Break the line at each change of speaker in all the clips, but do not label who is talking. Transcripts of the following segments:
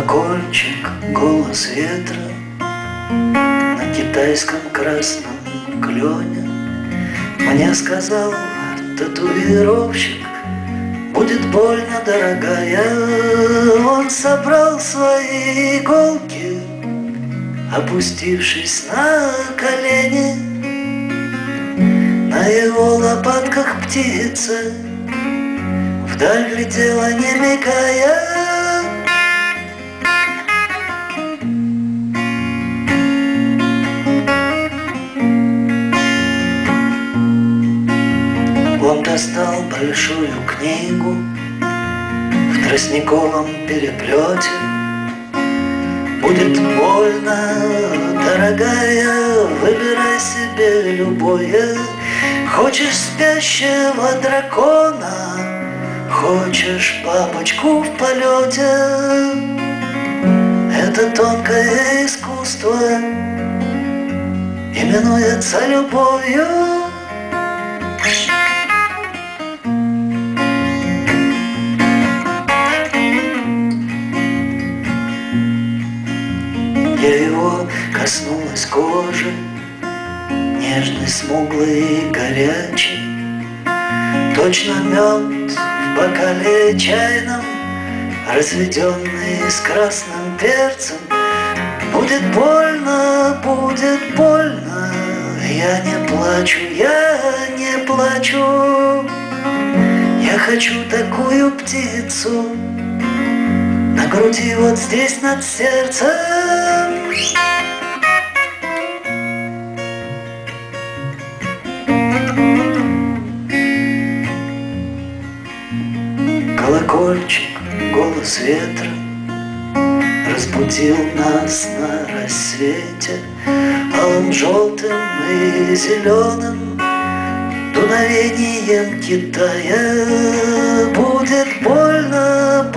Колокольчик, голос ветра на китайском красном клене мне сказал татуировщик: будет больно, дорогая. Он собрал свои иголки, опустившись на колени. На его лопатках птица вдаль глядела, не мигая. Он достал большую книгу в тростниковом переплете. Будет больно, дорогая, выбирай себе любое. Хочешь спящего дракона, хочешь бабочку в полете. Это тонкое искусство именуется любовью. Я его коснулась кожи, нежный, смуглый и горячий, точно мед в бокале чайном, разведенный с красным перцем. Будет больно, я не плачу, я не плачу. Я хочу такую птицу на груди, вот здесь над сердцем. Колокольчик, голос ветра разбудил нас на рассвете, алым, желтым и зеленым дуновением Китая. Будет больно,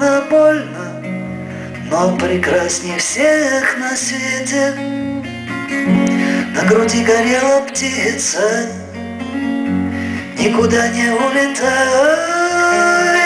но прекрасней всех на свете. На груди горела птица, никуда не улетай.